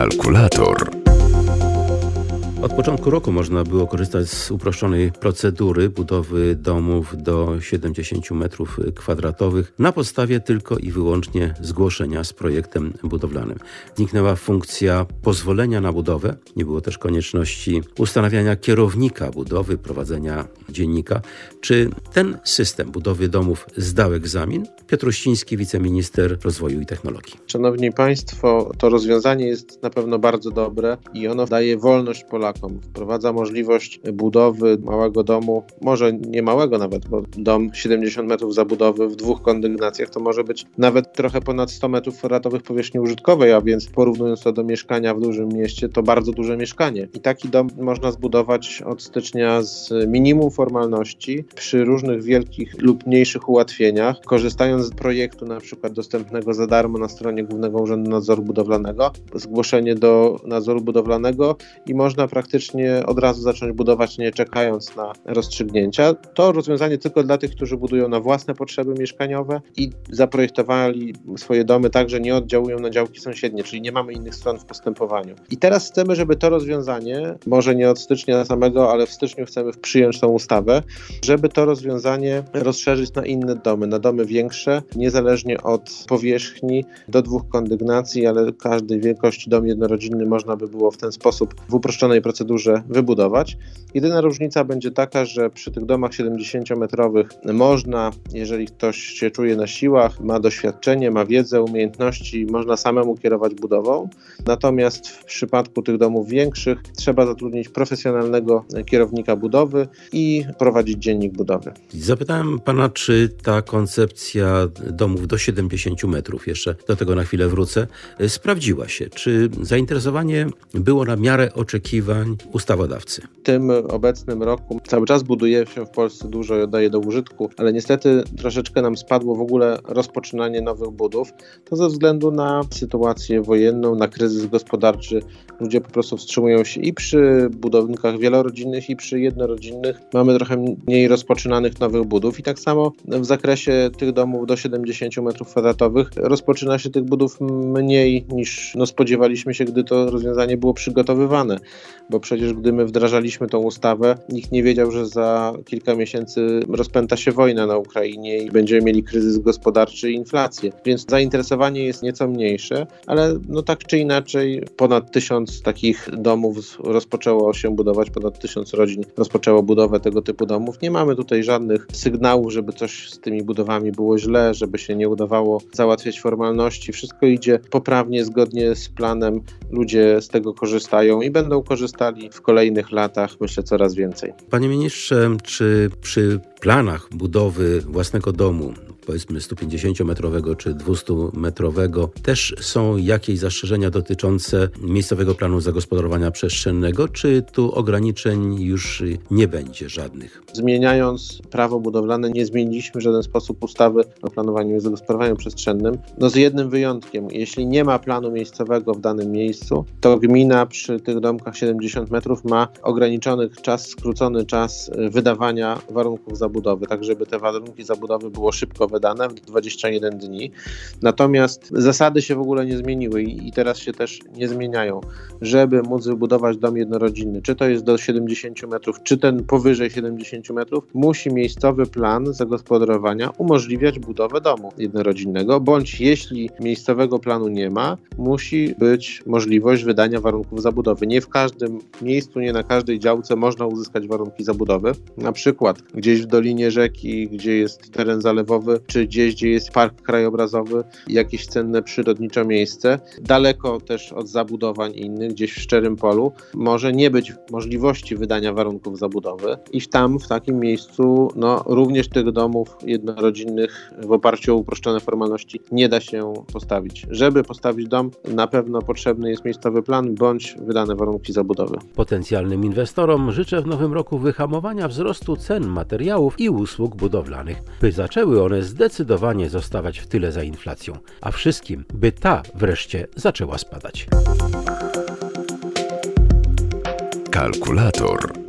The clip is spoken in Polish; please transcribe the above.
Kalkulator. Od początku roku można było korzystać z uproszczonej procedury budowy domów do 70 m2 na podstawie tylko i wyłącznie zgłoszenia z projektem budowlanym. Zniknęła funkcja pozwolenia na budowę, nie było też konieczności ustanawiania kierownika budowy, prowadzenia dziennika. Czy ten system budowy domów zdał egzamin? Piotr Uściński, wiceminister rozwoju i technologii. Szanowni Państwo, to rozwiązanie jest na pewno bardzo dobre i ono daje wolność Polakom. Wprowadza możliwość budowy małego domu, może nie małego nawet, bo dom 70 metrów zabudowy w 2 kondygnacjach to może być nawet trochę ponad 100 metrów kwadratowych powierzchni użytkowej, a więc porównując to do mieszkania w dużym mieście, to bardzo duże mieszkanie. I taki dom można zbudować od stycznia z minimum formalności, przy różnych wielkich lub mniejszych ułatwieniach, korzystając z projektu na przykład dostępnego za darmo na stronie Głównego Urzędu Nadzoru Budowlanego, zgłoszenie do nadzoru budowlanego i można praktycznie od razu zacząć budować, nie czekając na rozstrzygnięcia. To rozwiązanie tylko dla tych, którzy budują na własne potrzeby mieszkaniowe i zaprojektowali swoje domy tak, że nie oddziałują na działki sąsiednie, czyli nie mamy innych stron w postępowaniu. I teraz chcemy, żeby to rozwiązanie, może nie od stycznia samego, ale w styczniu chcemy przyjąć tą ustawę, żeby to rozwiązanie rozszerzyć na inne domy, na domy większe, niezależnie od powierzchni, do 2 kondygnacji, ale każdej wielkości dom jednorodzinny można by było w ten sposób w uproszczonej procedurze wybudować. Jedyna różnica będzie taka, że przy tych domach 70-metrowych można, jeżeli ktoś się czuje na siłach, ma doświadczenie, ma wiedzę, umiejętności, można samemu kierować budową. Natomiast w przypadku tych domów większych trzeba zatrudnić profesjonalnego kierownika budowy i prowadzić dziennik budowy. Zapytałem pana, czy ta koncepcja domów do 70 metrów, jeszcze do tego na chwilę wrócę, sprawdziła się. Czy zainteresowanie było na miarę oczekiwań ustawodawcy? W tym obecnym roku cały czas buduje się w Polsce dużo i oddaje do użytku, ale niestety troszeczkę nam spadło w ogóle rozpoczynanie nowych budów. To ze względu na sytuację wojenną, na kryzys gospodarczy. Ludzie po prostu wstrzymują się i przy budynkach wielorodzinnych, i przy jednorodzinnych. Mamy trochę mniej rozpoczynanych nowych budów i tak samo w zakresie tych domów do 70 m2 rozpoczyna się tych budów mniej niż spodziewaliśmy się, gdy to rozwiązanie było przygotowywane. Bo przecież gdy my wdrażaliśmy tą ustawę, nikt nie wiedział, że za kilka miesięcy rozpęta się wojna na Ukrainie i będziemy mieli kryzys gospodarczy i inflację. Więc zainteresowanie jest nieco mniejsze, ale tak czy inaczej ponad 1000 takich domów rozpoczęło się budować, ponad 1000 rodzin rozpoczęło budowę tego typu domów. Nie mamy tutaj żadnych sygnałów, żeby coś z tymi budowami było źle, żeby się nie udawało załatwiać formalności. Wszystko idzie poprawnie, zgodnie z planem. Ludzie z tego korzystają i będą korzystali w kolejnych latach, myślę, coraz więcej. Panie ministrze, czy przy planach budowy własnego domu, powiedzmy 150-metrowego czy 200-metrowego, też są jakieś zastrzeżenia dotyczące miejscowego planu zagospodarowania przestrzennego, czy tu ograniczeń już nie będzie żadnych? Zmieniając prawo budowlane, nie zmieniliśmy w żaden sposób ustawy o planowaniu i zagospodarowaniu przestrzennym. Z jednym wyjątkiem. Jeśli nie ma planu miejscowego w danym miejscu, to gmina przy tych domkach 70 metrów ma ograniczony czas, skrócony czas wydawania warunków zabudowy, tak żeby te warunki zabudowy było szybko wydane w 21 dni. Natomiast zasady się w ogóle nie zmieniły i teraz się też nie zmieniają. Żeby móc wybudować dom jednorodzinny, czy to jest do 70 metrów, czy ten powyżej 70 metrów, musi miejscowy plan zagospodarowania umożliwiać budowę domu jednorodzinnego, bądź jeśli miejscowego planu nie ma, musi być możliwość wydania warunków zabudowy. Nie w każdym miejscu, nie na każdej działce można uzyskać warunki zabudowy. Na przykład gdzieś w dolinie rzeki, gdzie jest teren zalewowy, czy gdzieś, gdzie jest park krajobrazowy, jakieś cenne przyrodniczo miejsce, daleko też od zabudowań innych, gdzieś w szczerym polu, może nie być możliwości wydania warunków zabudowy i w takim miejscu również tych domów jednorodzinnych w oparciu o uproszczone formalności nie da się postawić. Żeby postawić dom, na pewno potrzebny jest miejscowy plan bądź wydane warunki zabudowy. Potencjalnym inwestorom życzę w nowym roku wyhamowania wzrostu cen materiałów i usług budowlanych, by zaczęły one zdecydowanie zostawać w tyle za inflacją, a wszystkim, by ta wreszcie zaczęła spadać. Kalkulator.